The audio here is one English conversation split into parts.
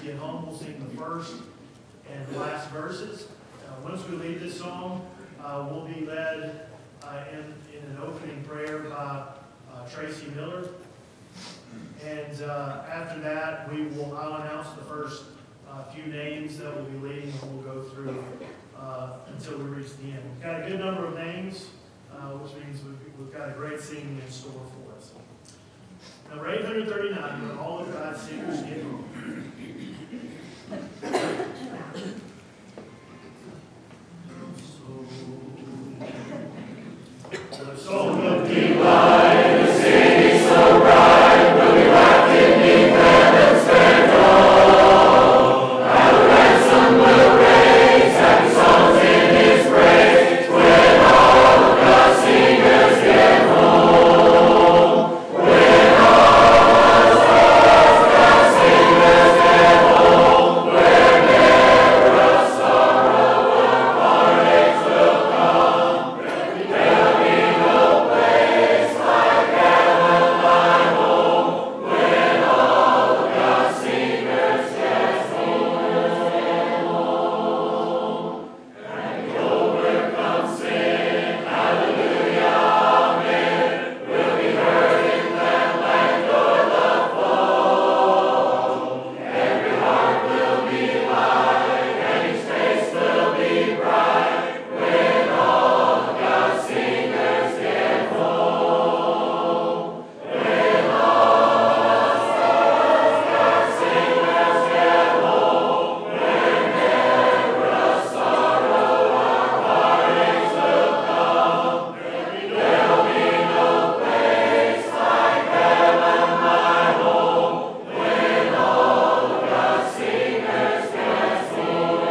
get home, we'll sing the first and last verses. Once we lead this song, we'll be led in an opening prayer by Tracy Miller. And after that, I'll announce the first few names that will be leading, and we'll go through until we reach the end. We've got a good number of names, which means we've got a great singing in store for us. Number 839, when all of God's singers get home. The song of delight, the city so bright, will be wrapped in deep heaven's fair dawn. How the ransom will raise happy songs in His praise, when all of God's singers get home. When all of God's singers get home, where never a sorrow or heartaches will come, there'll be no place like heaven, my home. When all of God's singers get home, and the overcome sing, hallelujah, amen, will be heard in that land o'er the fold. Every heart will be light, and each face will be bright, when all of God's singers get home. When all of God's singers get home, where never a sorrow or heartaches will come, there'll be no place like heaven, my home. When all of God's singers get home.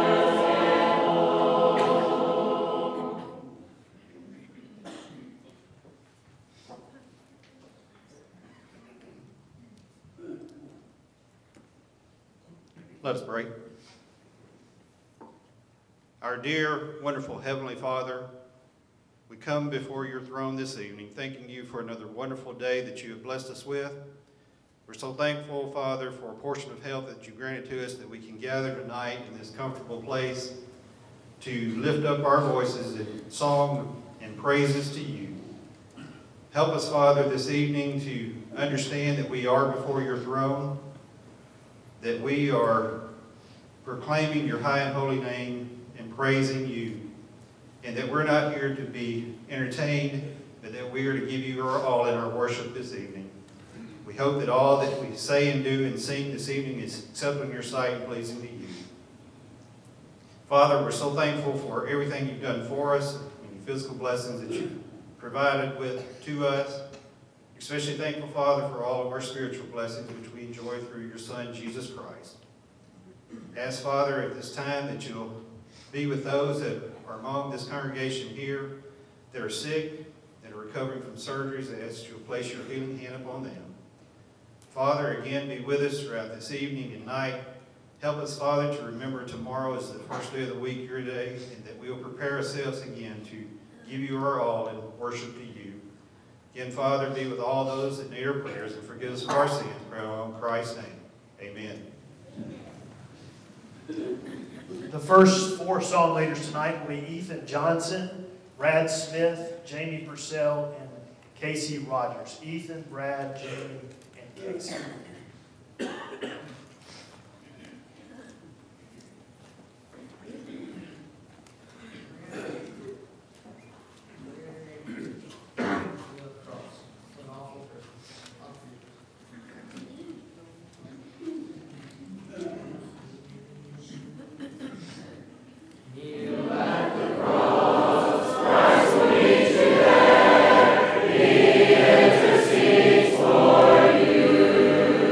Let us pray. Our dear, wonderful Heavenly Father, we come before your throne this evening, thanking you for another wonderful day that you have blessed us with. We're so thankful, Father, for a portion of health that you granted to us, that we can gather tonight in this comfortable place to lift up our voices in song and praises to you. Help us, Father, this evening to understand that we are before your throne, that we are proclaiming your high and holy name and praising you, and that we're not here to be entertained, but that we are to give you our all in our worship this evening. We hope that all that we say and do and sing this evening is acceptable in your sight and pleasing to you. Father, we're so thankful for everything you've done for us, and your physical blessings that you've provided with to us. Especially thankful, Father, for all of our spiritual blessings which we enjoy through your Son, Jesus Christ. Ask, Father, at this time that you'll be with those that are among this congregation here that are sick, that are recovering from surgeries. I ask that you'll place your healing hand upon them. Father, again, be with us throughout this evening and night. Help us, Father, to remember tomorrow is the first day of the week, your day, and that we will prepare ourselves again to give you our all and worship to you. Again, Father, be with all those that need our prayers and forgive us of our sins. Pray in Christ's name. Amen. The first four song leaders tonight will be Ethan Johnson, Brad Smith, Jamie Purcell, and Casey Rogers. Ethan, Brad, Jamie, and Casey. He intercedes for you.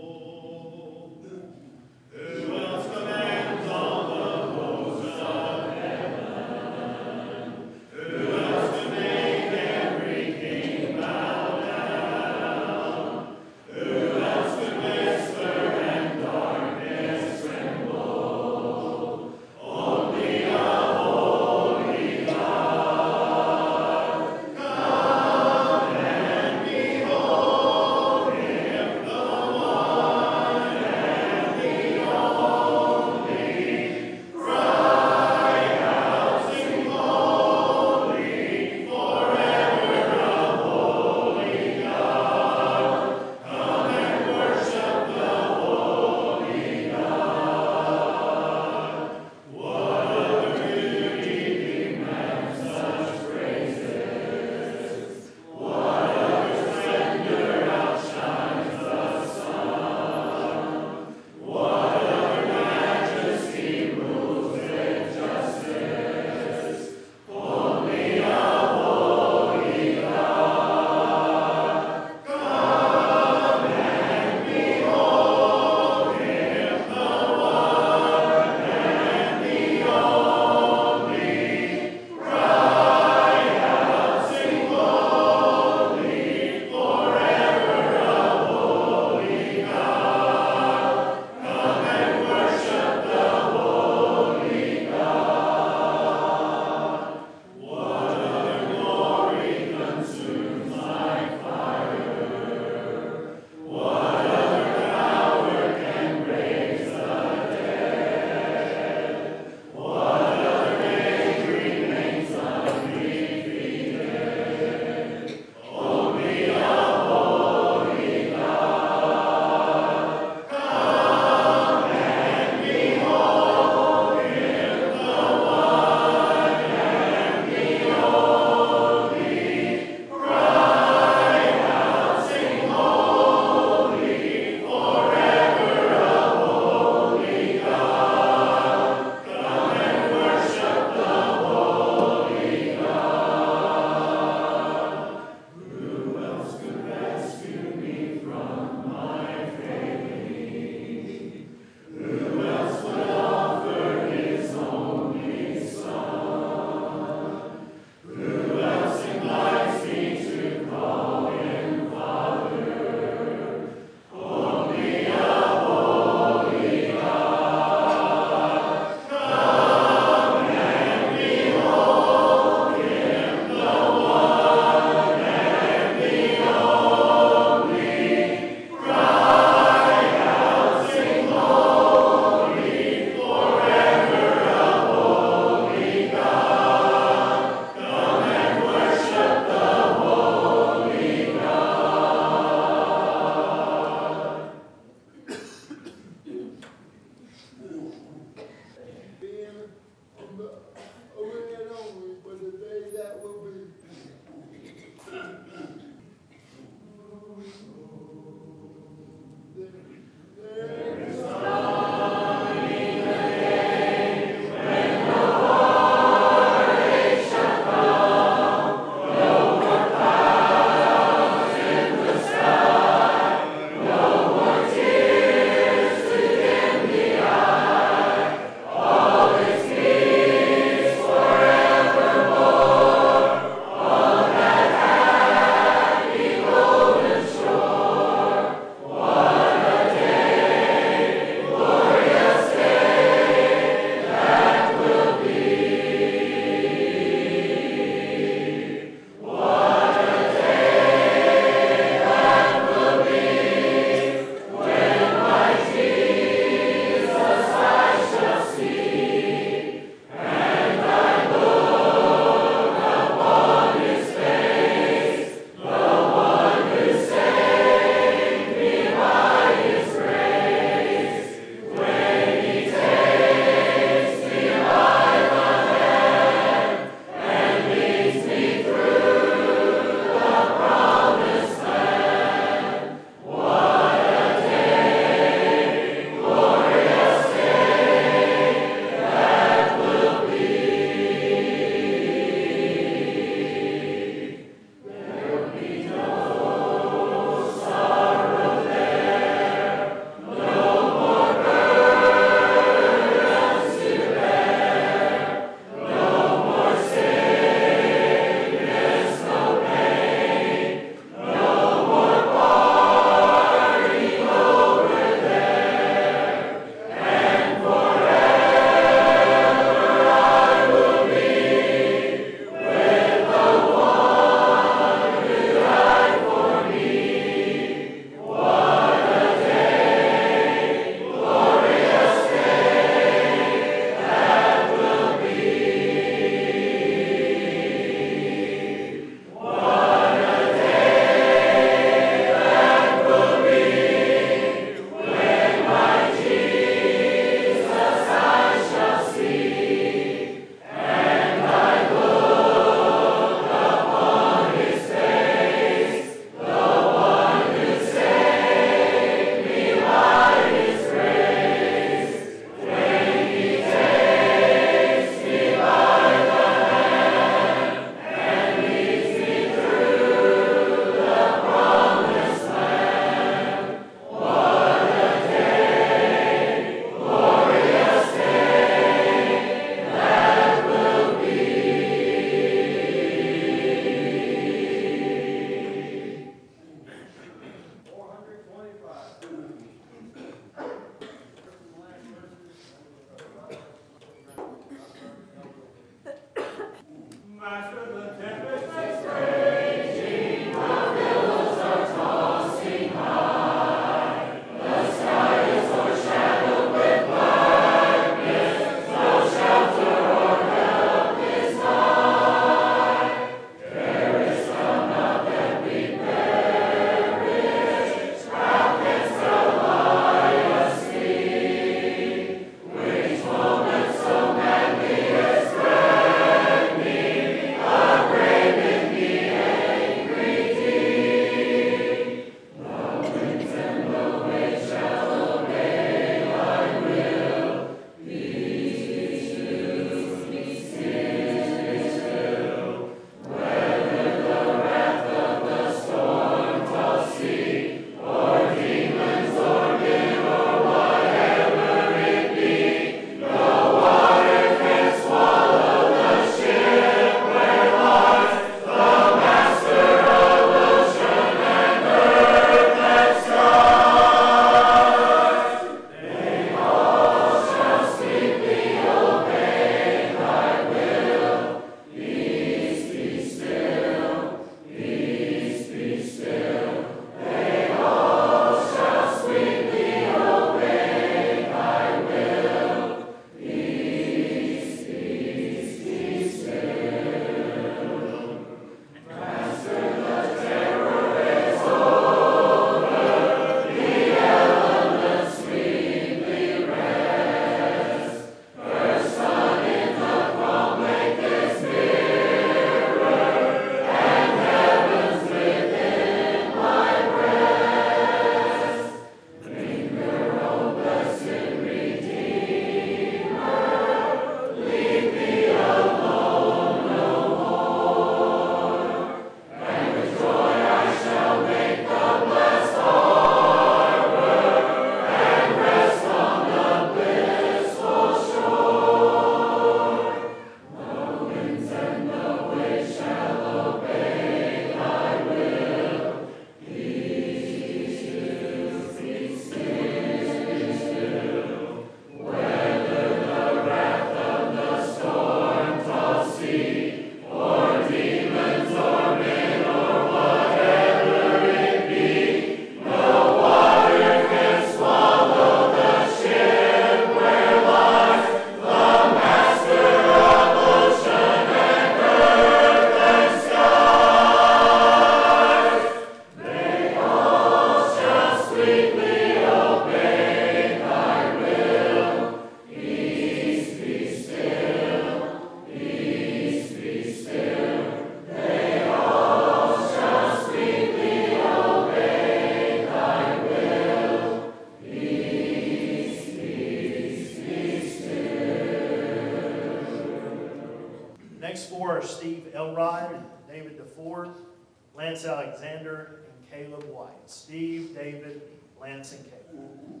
Next four are Steve Elrod, David DeFord, Lance Alexander, and Caleb White. Steve, David, Lance, and Caleb.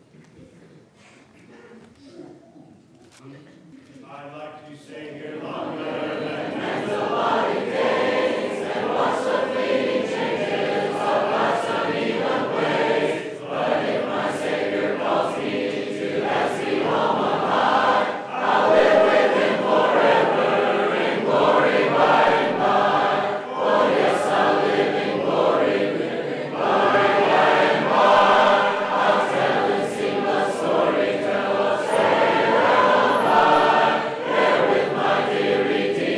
I'd like to stay here longer than the body days and watch the fleeting changes of life's uneven ways. But if my Savior calls me to that sweet home on high, I'll live with Him forever in glory by and by. Oh yes, I'll live in glory by and by. I'll tell and sing the story, tell of Savior on high. There with my dear Redeemer.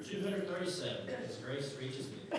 237, His grace reaches me.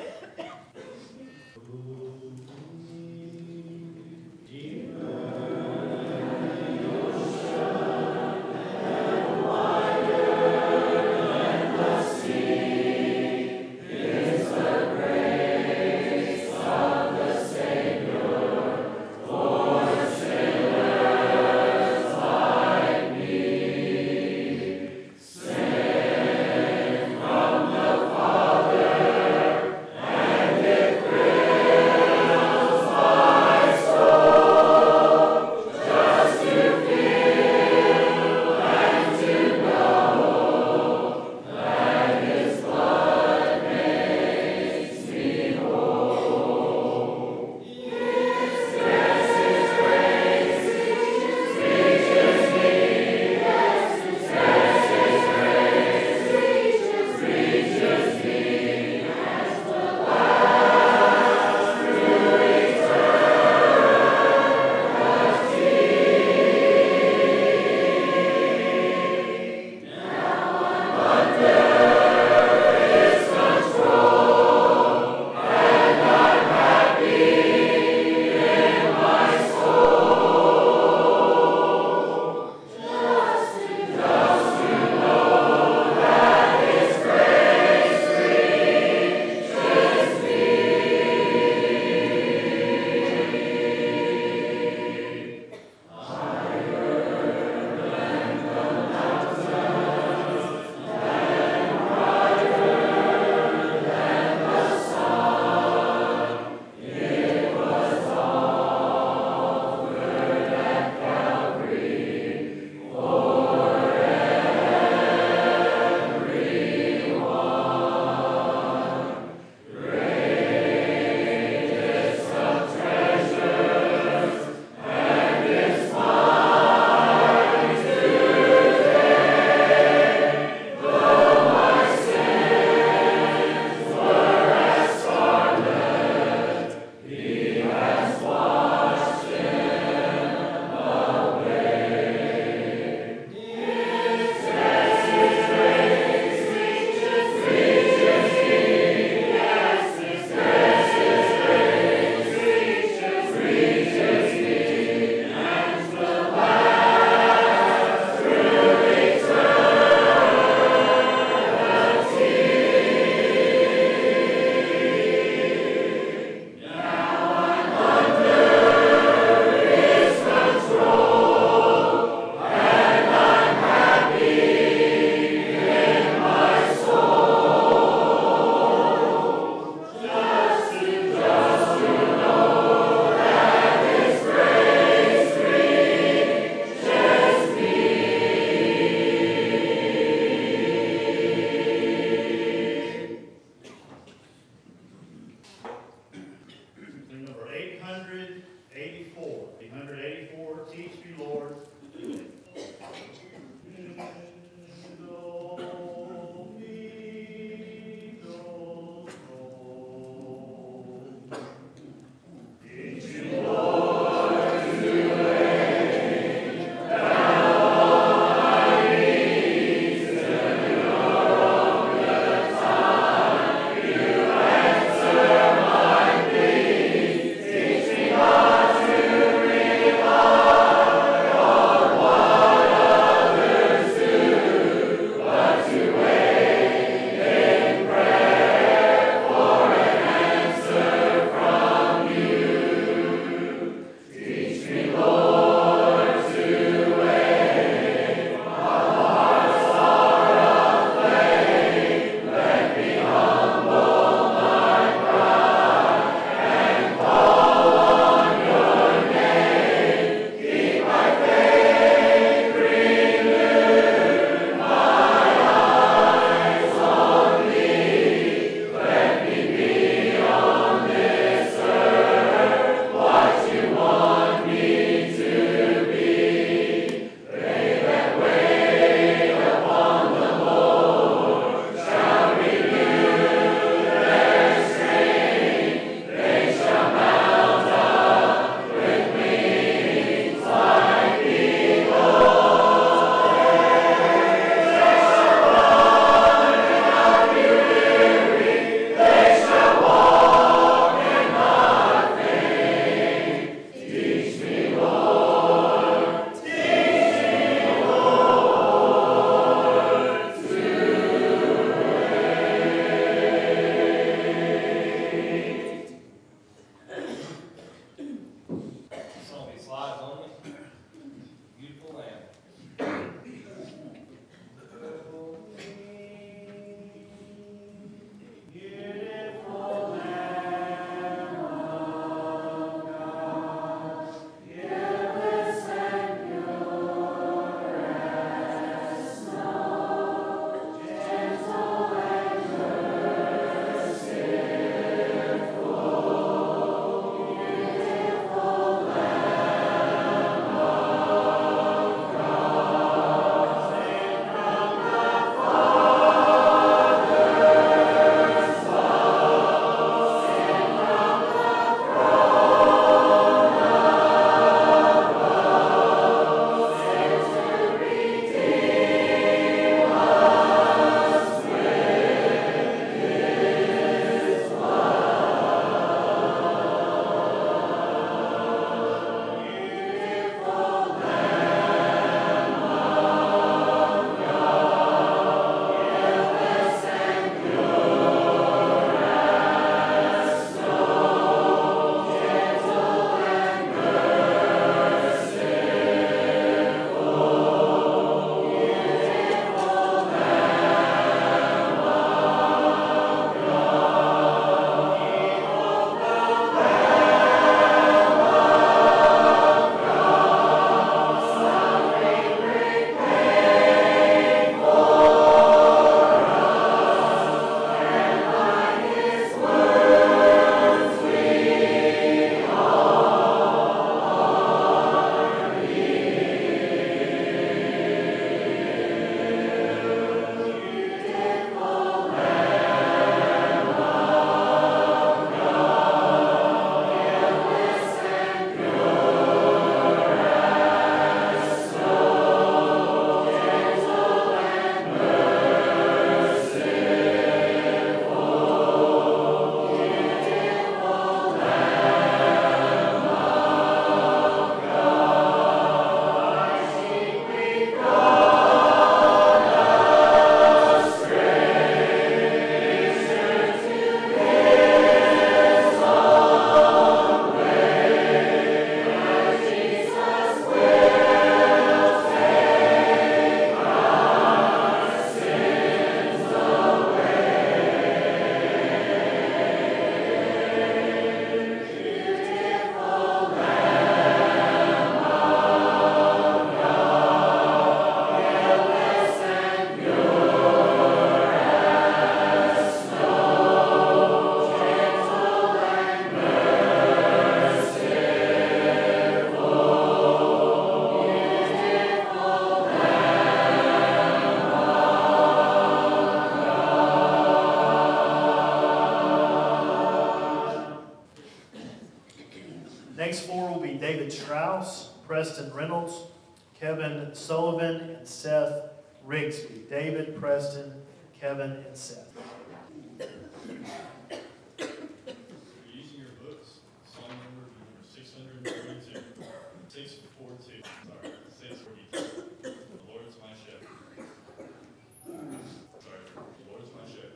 Next four will be David Strauss, Preston Reynolds, Kevin Sullivan, and Seth Rigsby. David, Preston, Kevin, and Seth. Using your books, song number 642, 642, sorry, 642. The Lord is my shepherd. Sorry, the Lord is my shepherd.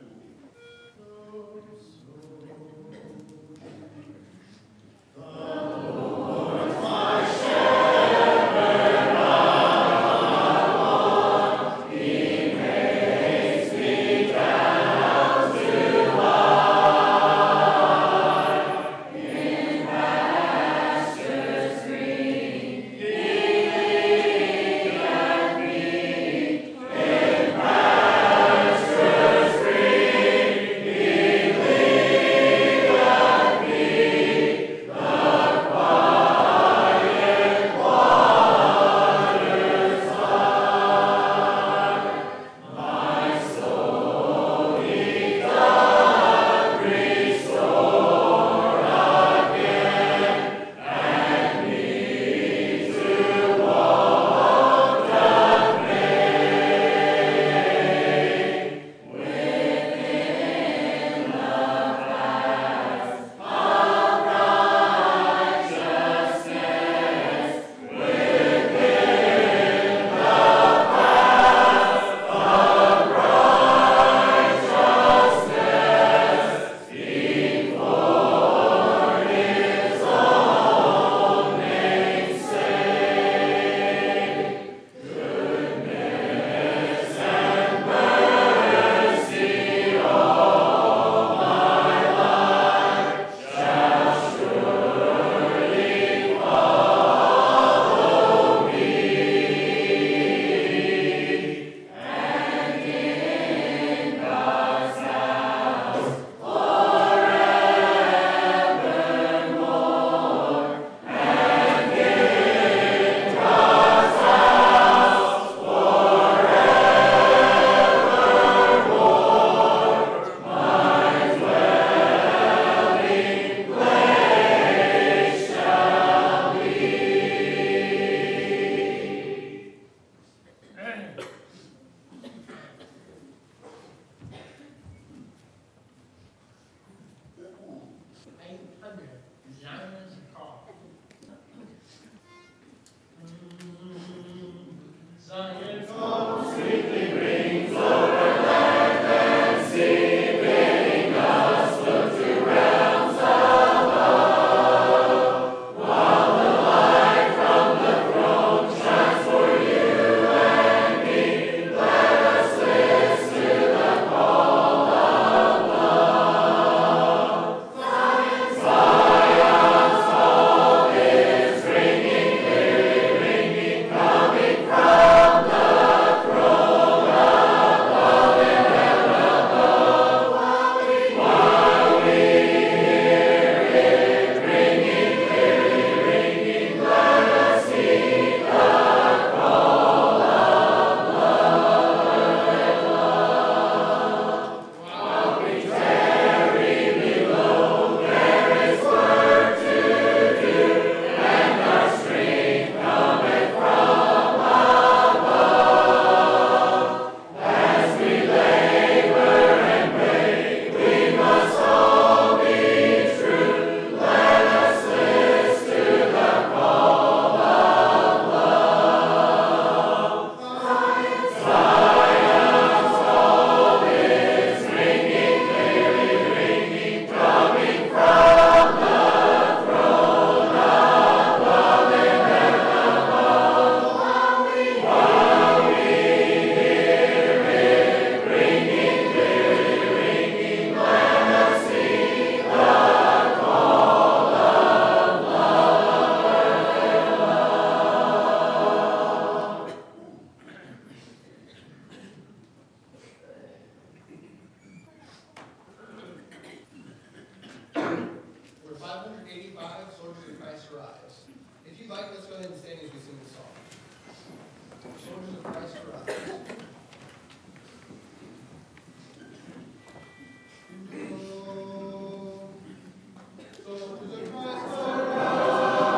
Christ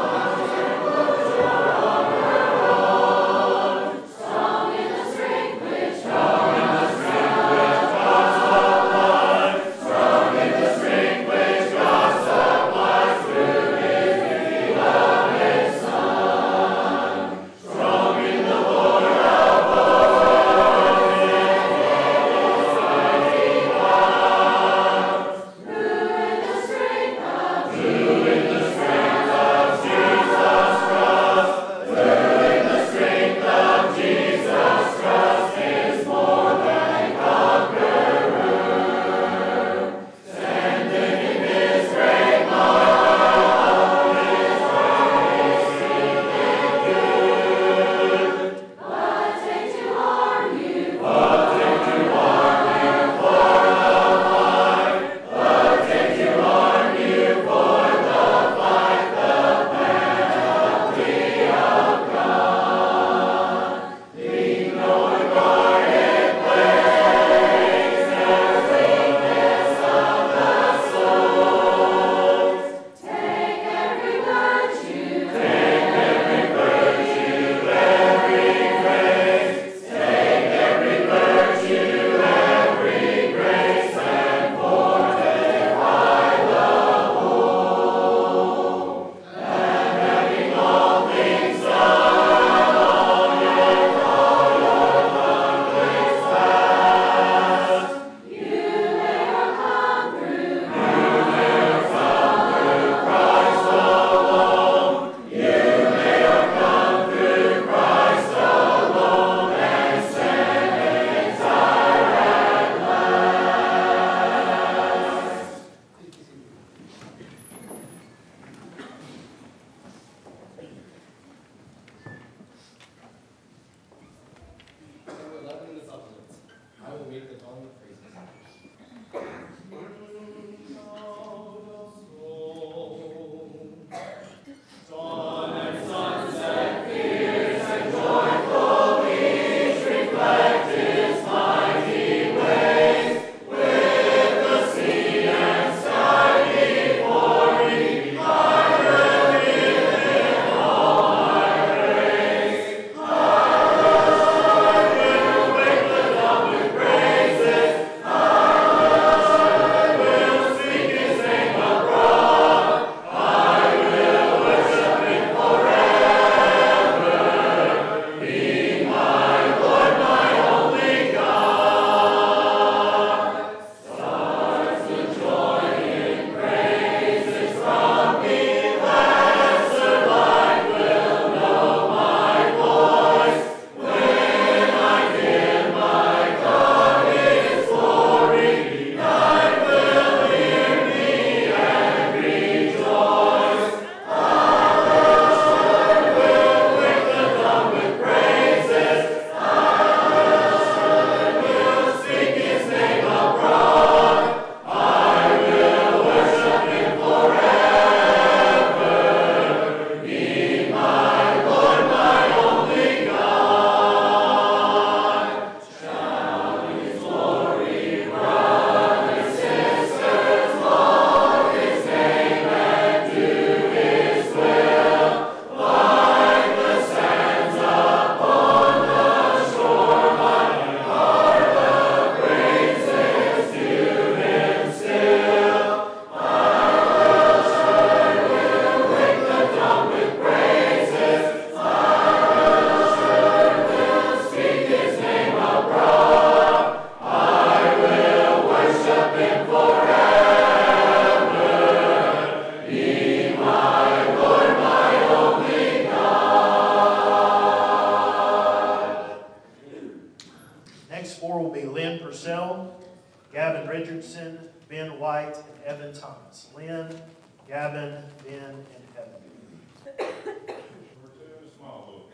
Richardson, Ben White, and Evan Thomas. Lynn, Gavin, Ben, and Evan. Number 2, small vote.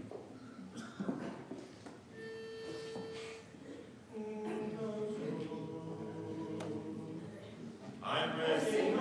I'm resting.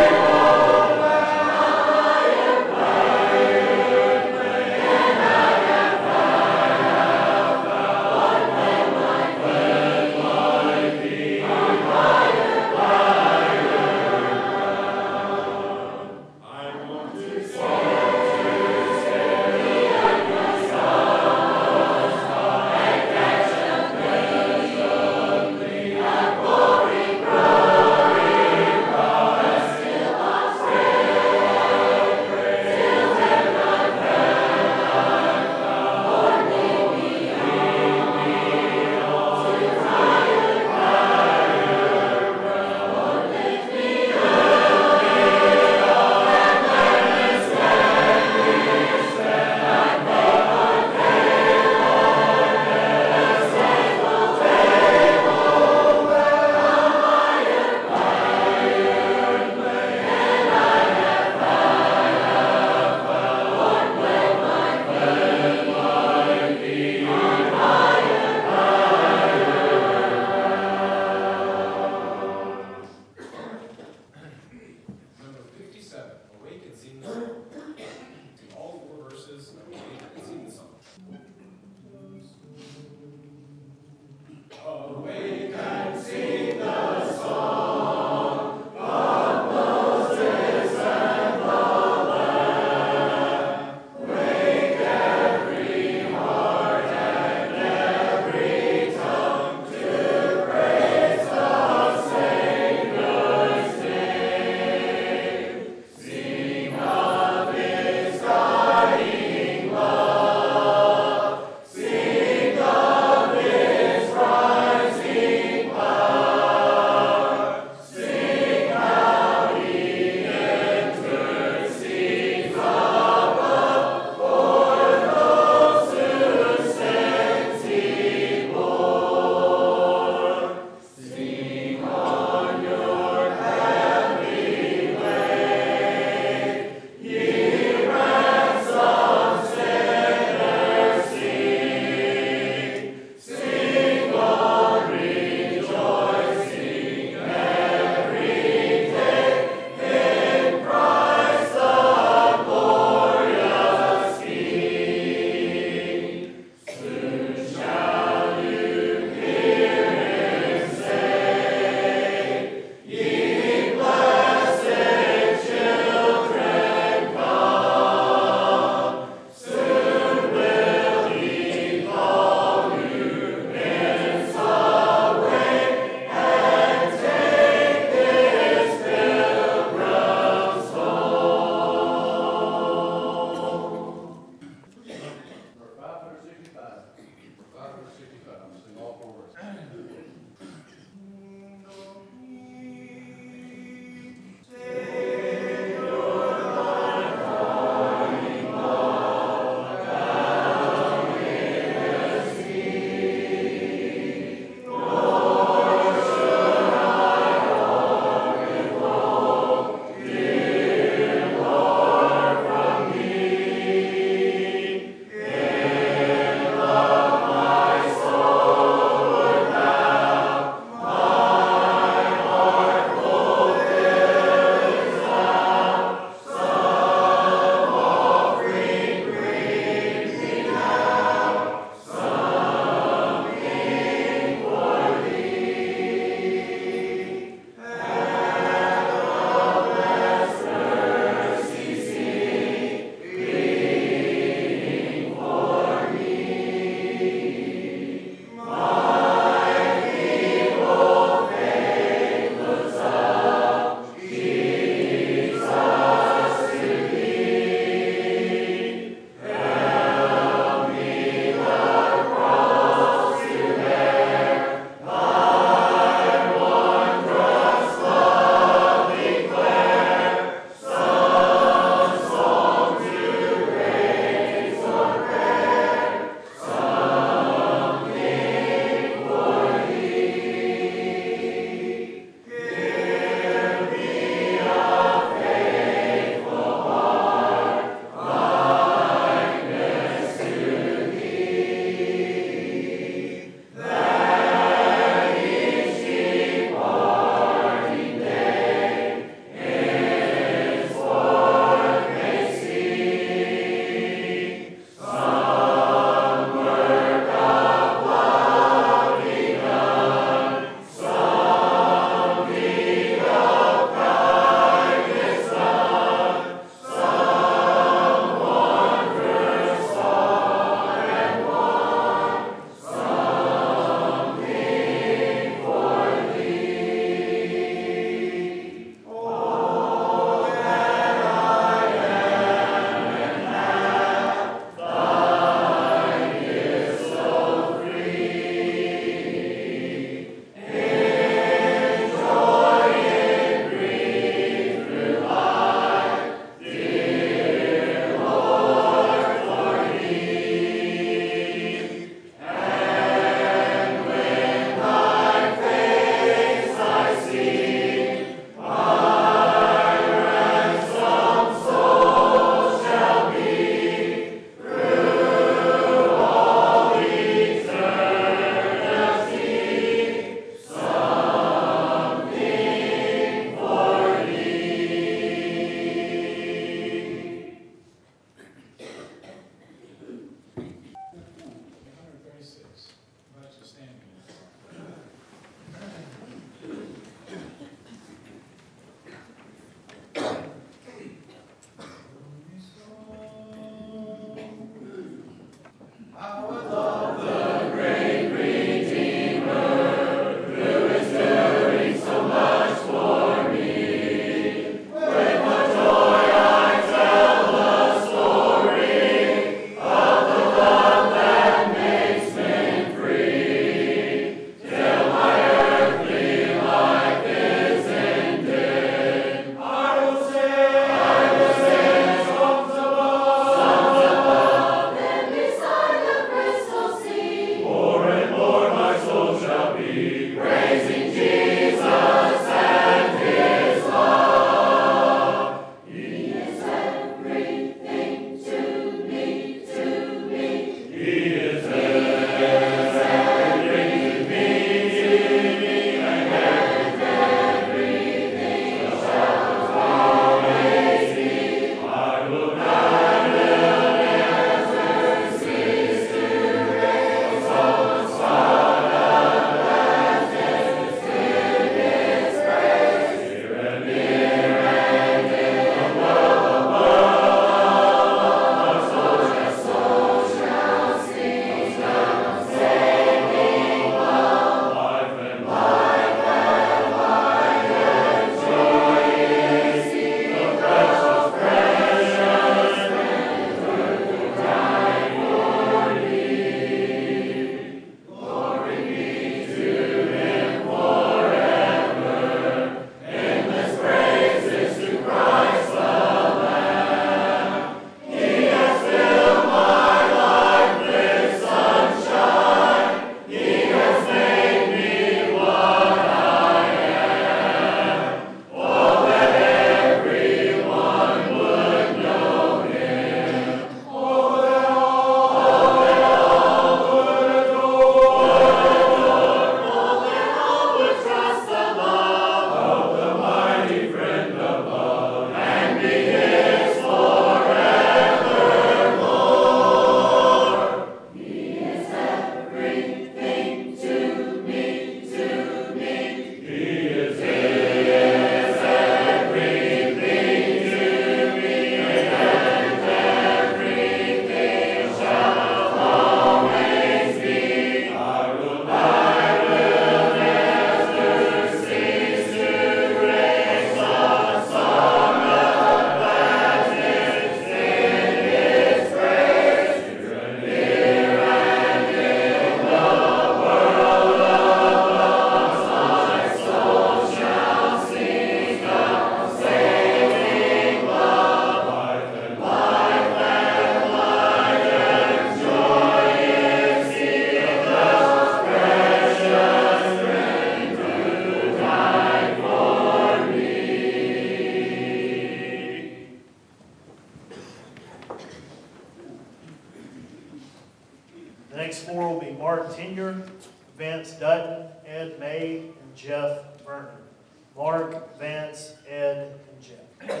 The next four will be Mark Tenyer, Vance Dutton, Ed May, and Jeff Vernon. Mark, Vance, Ed, and Jeff.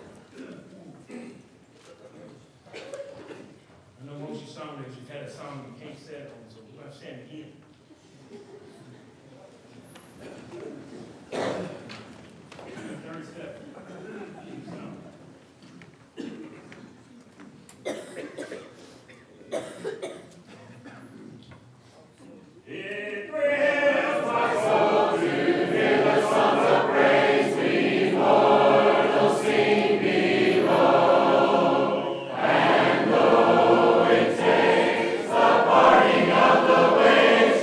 I know most of you song that you've had a song you can't stand on, so we're going to stand again. Third step. It thrills my soul to hear the songs of praise we mortals sing below. And though it takes the parting of the waves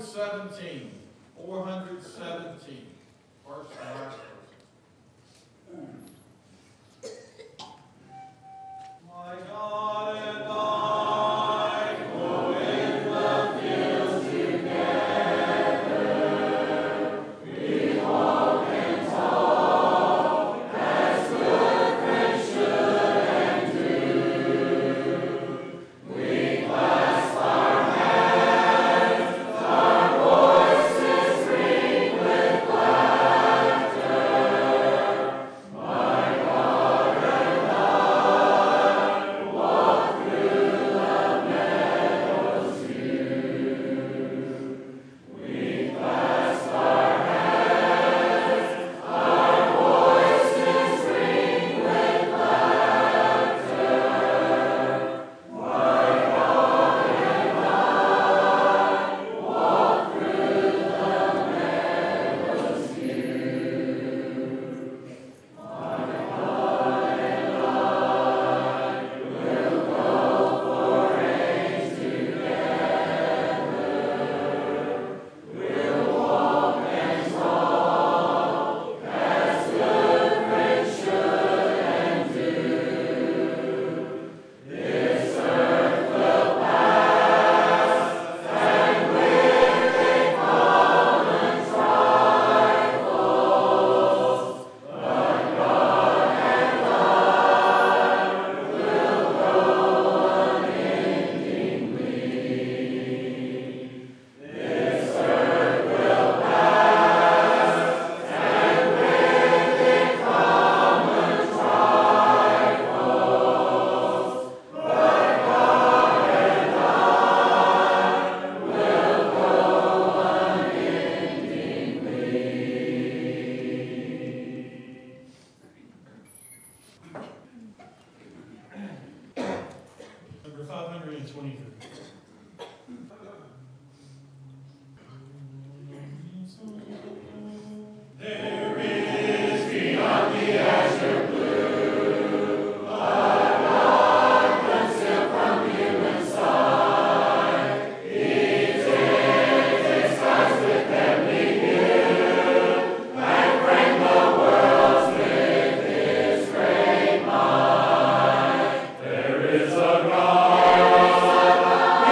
417. 417. First and last person. My God and I go in the fields together. We walk and talk as good friends should and do. We clasp our hands, our voices ring with laughter. My God and I walk through the meadows new. We clasp our hands, our voices ring with laughter. My God and I walk through the meadows new. My God and I will go foraying together. We'll walk and talk as good friends should and do. This earth will pass, and with it common trifles. But God and I will go unendingly. This earth will pass, and with it common trifles. But God and I will go Number 523. There is beyond the azure blue a God concealed from human sight. It is disguised with heavenly hue and framed the worlds with His great might. There is a God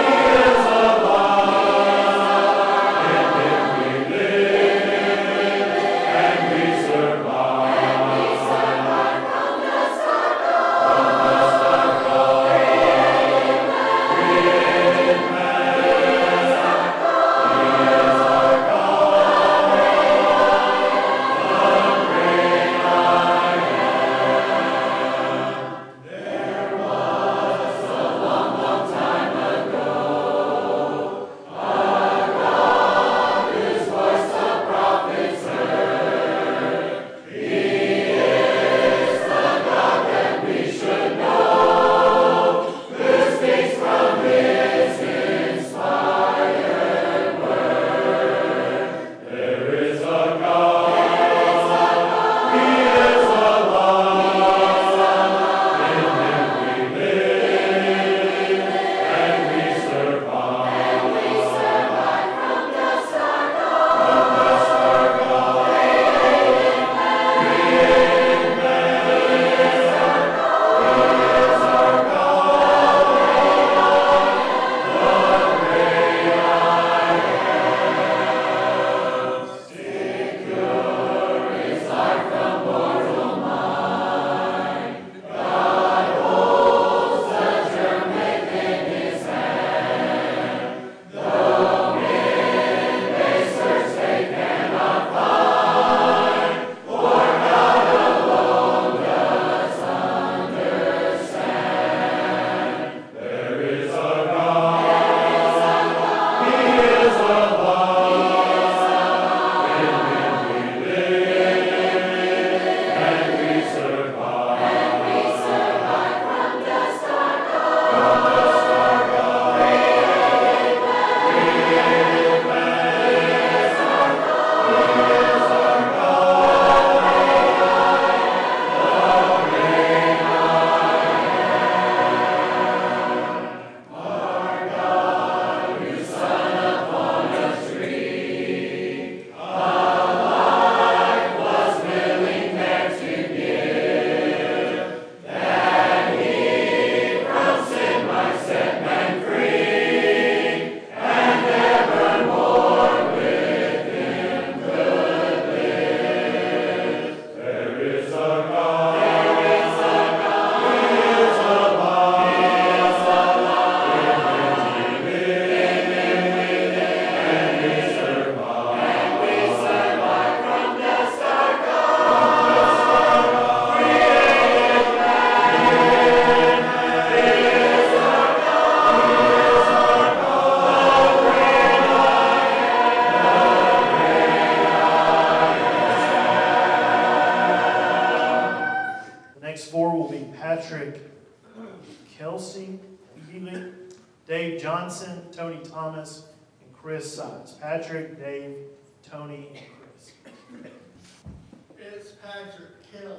Kelsey Healy, Dave Johnson, Tony Thomas, and Chris Sides. Patrick, Dave, Tony, and Chris. It's Patrick Kelly.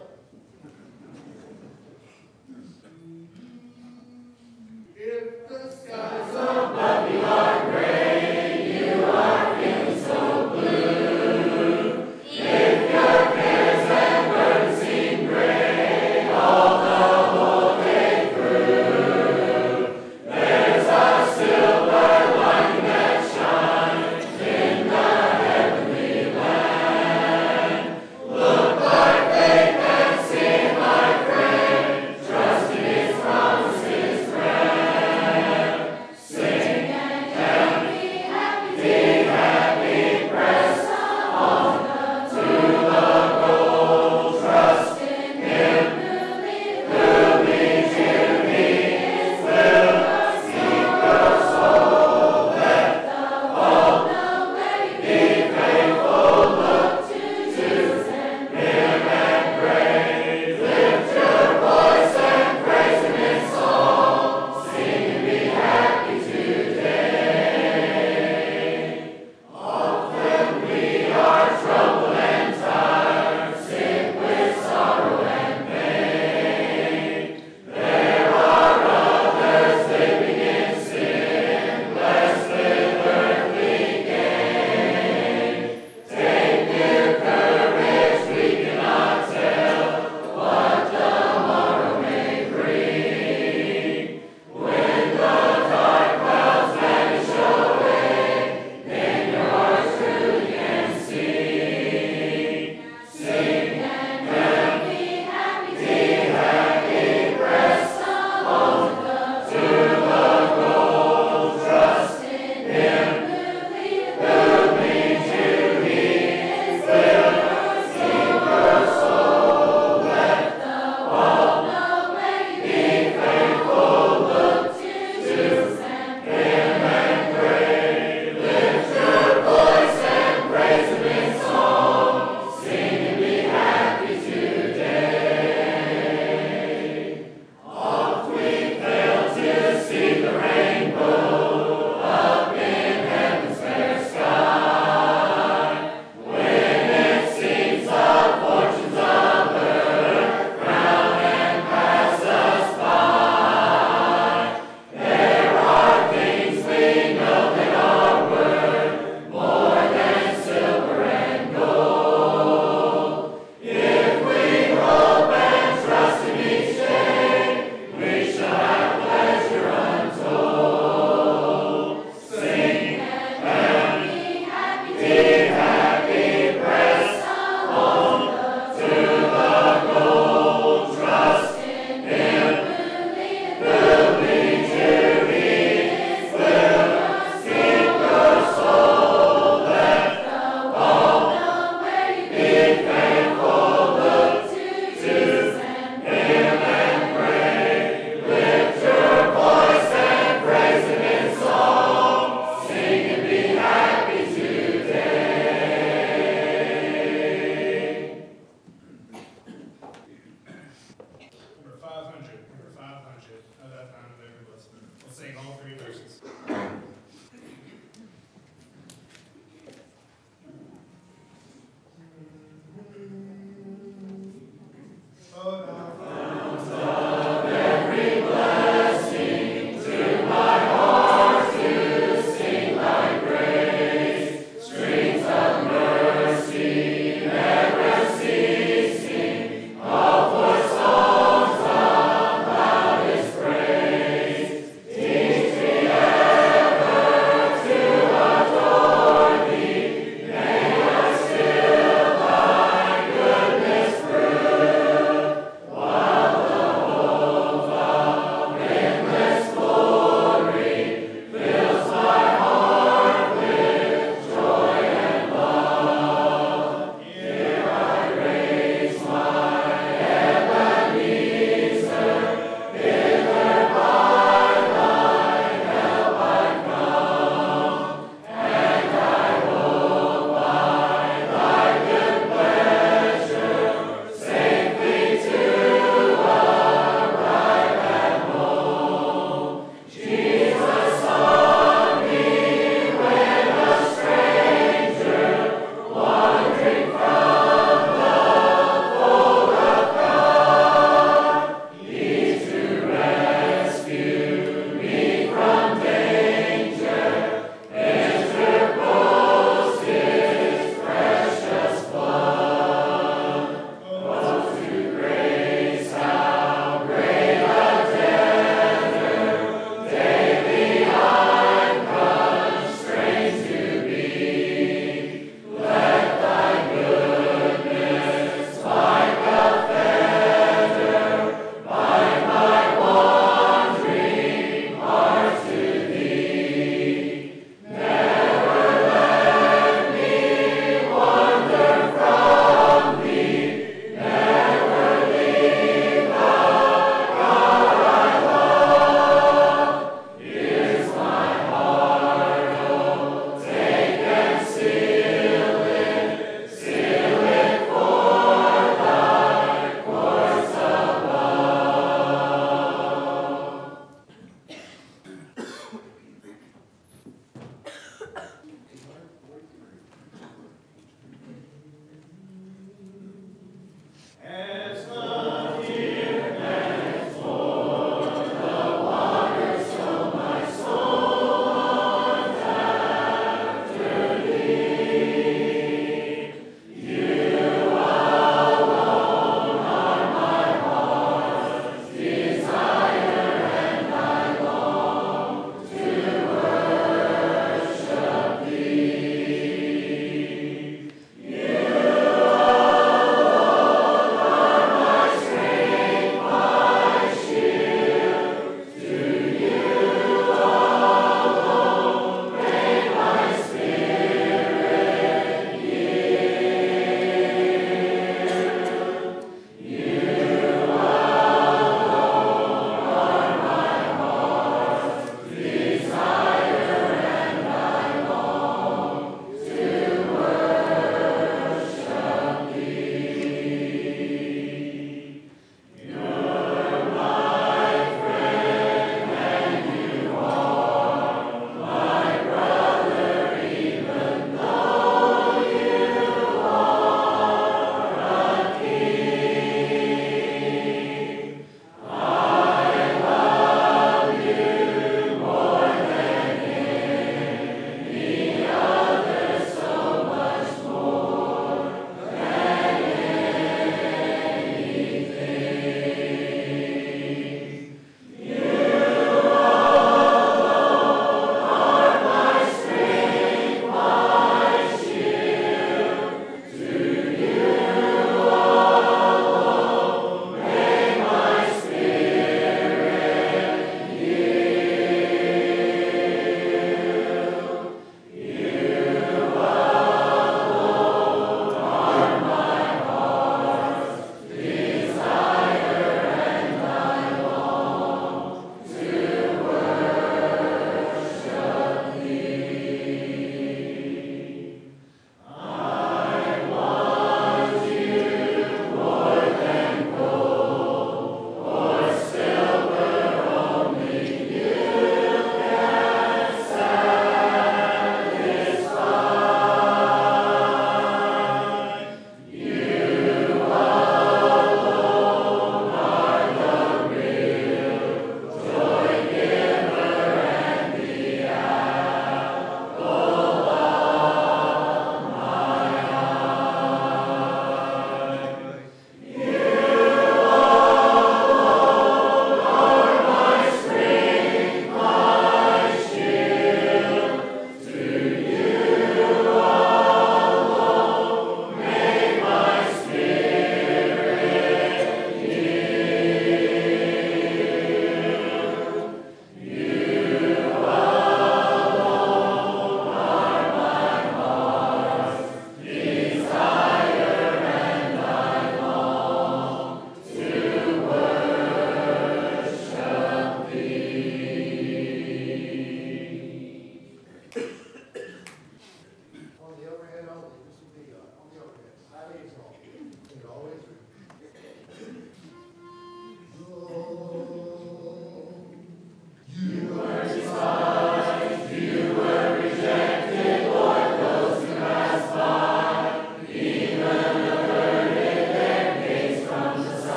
If the skies above you are gray, you are feeling so blue. If your cares and burdens seem gray all the whole day through, there's a silver lining that shines in the heavenly land. Look by faith and sin, my friend, trust in His promises grand. Sing and happy, happy, be happy, press on to the goal. Trust in Him who leads you, He is will seek your soul. Let the hope know where you be faithful, look to Jesus and live and pray. Lift your voice and praise Him in song. Sing and be happy today. Often we are troubled and tired, sick with sorrow and pain. There are others living in sin, blessed with earthly gain. Take new courage, we cannot tell what tomorrow may bring. When the dark clouds vanish away, then your heart truly can sing. Sing and happy, happy, be happy, press on to the goal. Trust in Him who leads you, He is will seek your soul. Let the world know where you be faithful, look to Jesus and live and pray. Lift your voice and praise Him in song. Sing and be happy today. Oft we fail to see the rainbow up in heaven's fair sky. When it seems the fortunes of earth frown and pass us by, there are things we know that are worth more than silver and gold. If we hope and trust in each day, we shall have pleasure untold. Sing and happy, happy, be happy, press on to the goal. Trust in Him who leads you, He will seek your soul. Let the world know where you be faithful, look to Jesus and live and pray. Lift your voice and praise Him in song. Sing and be happy today. Number 500, of that found in every lesson. We'll sing all three verses. Oh, now. Every blessing to my heart to sing Thy grace. Streams of mercy never ceasing, all for songs of loudest praise. Teach me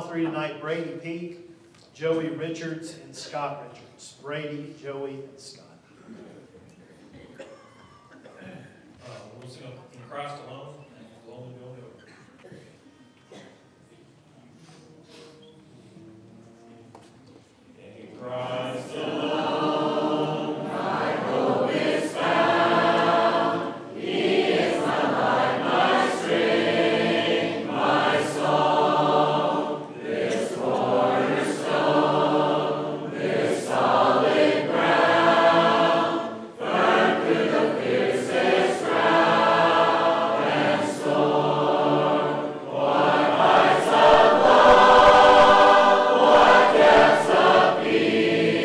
top three tonight: Brady Peak, Joey Richards, and Scott Richards. Brady, Joey, and Scott. We'll sing In Christ Alone, and Alone Will Go. In Christ alone, my hope is found. He is my light, my strength, my song. This cornerstone, this solid ground, firm through the fiercest drought and storm. What heights of love, what depths of peace.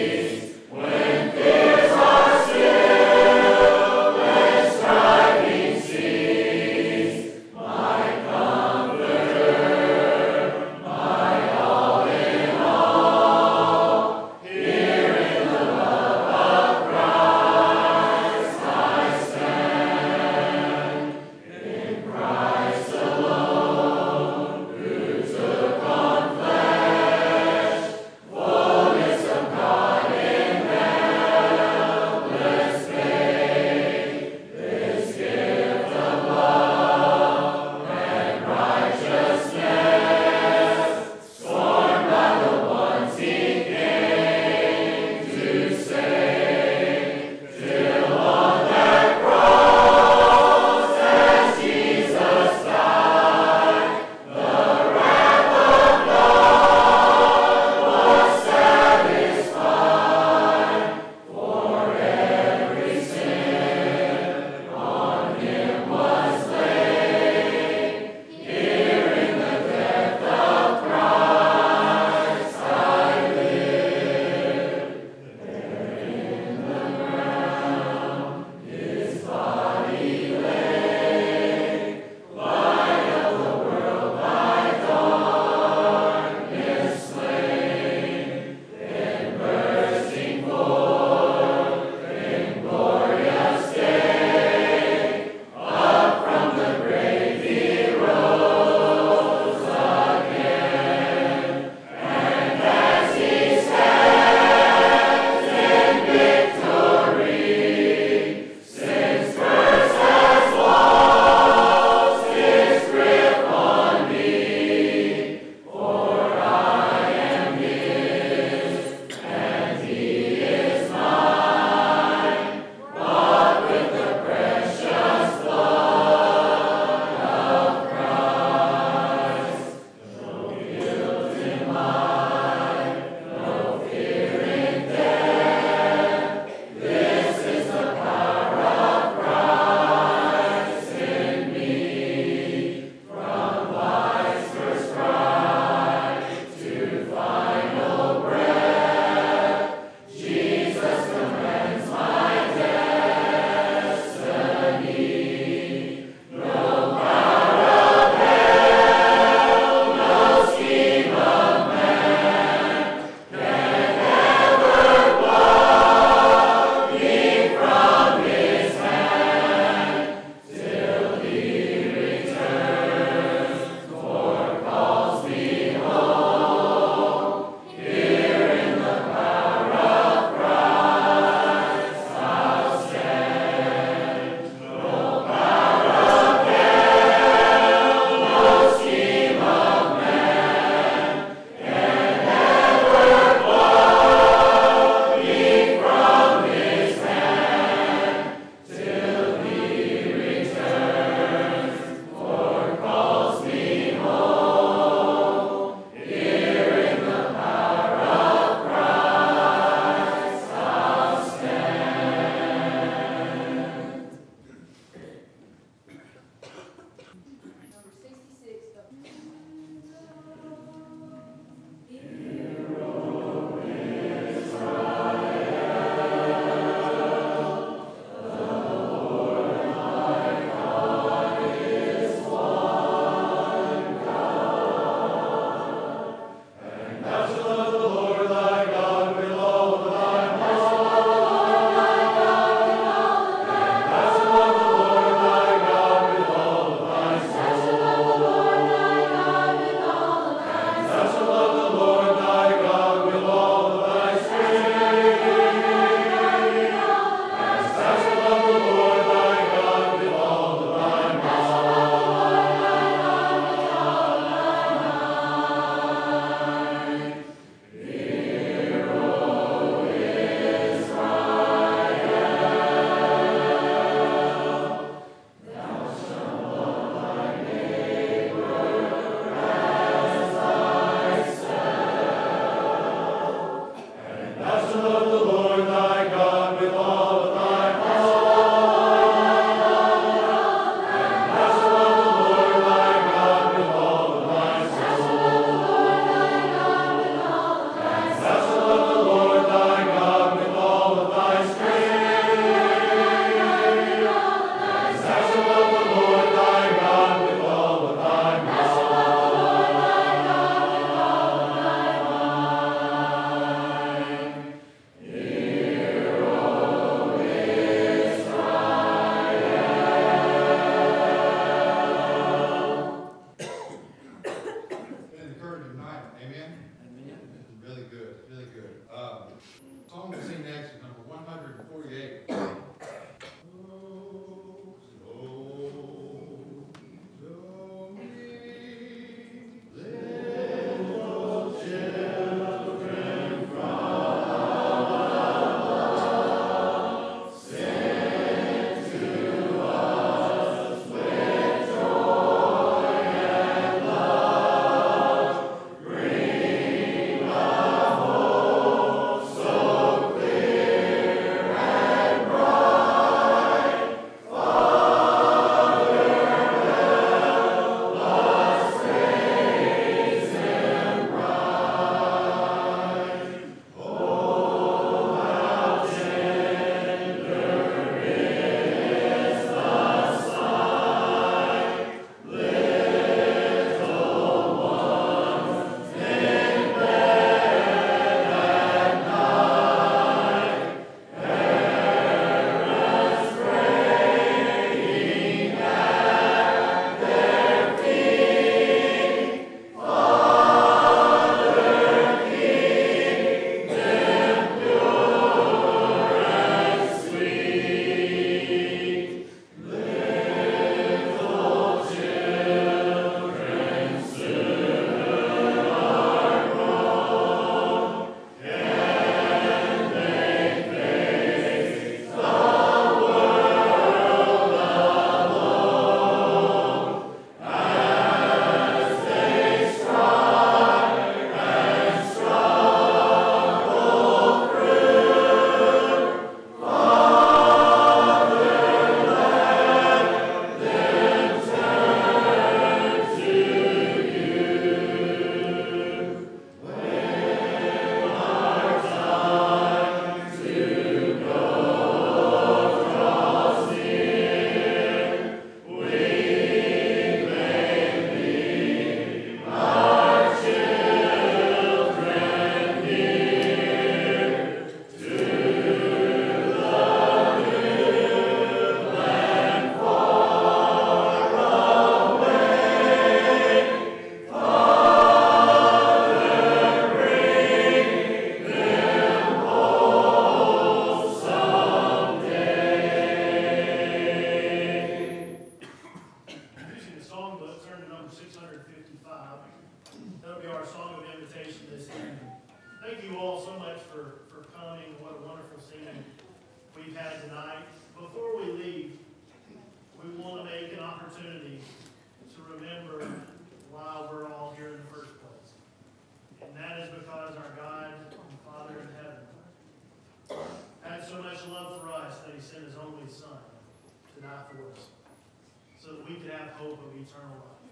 we've had tonight. Before we leave, we want to make an opportunity to remember why we're all here in the first place. And that is because our God and Father in heaven had so much love for us that he sent his only Son to die for us, so that we could have hope of eternal life.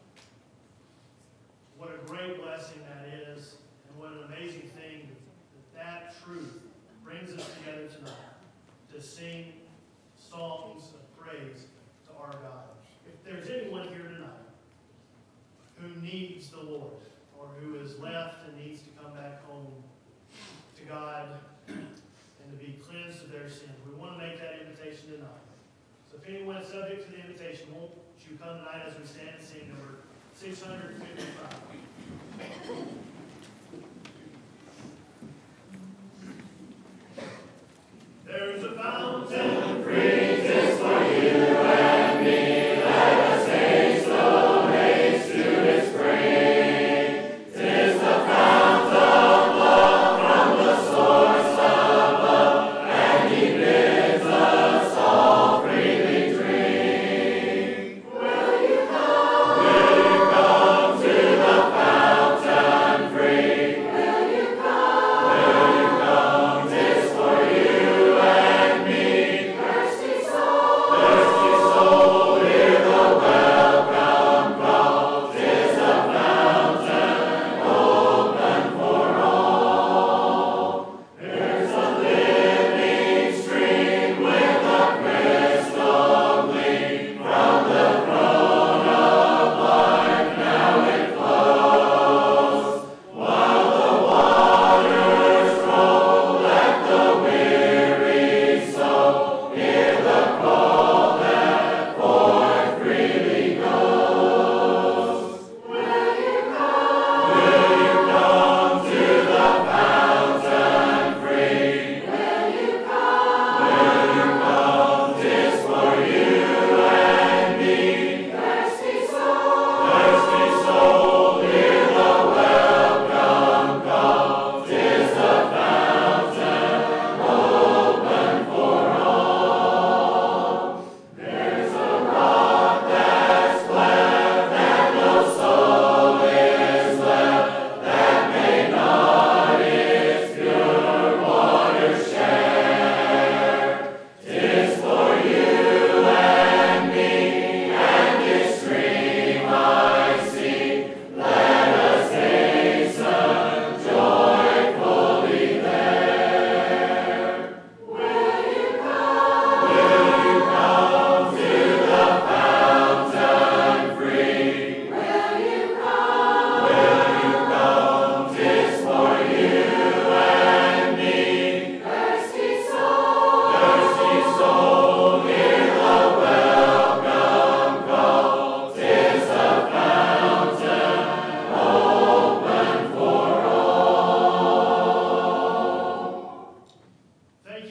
What a great blessing that is, and what an amazing thing that truth brings us together tonight to sing songs of praise to our God. If there's anyone here tonight who needs the Lord, or who is left and needs to come back home to God and to be cleansed of their sins, we want to make that invitation tonight. So if anyone is subject to the invitation, won't you come tonight as we stand and sing number 655.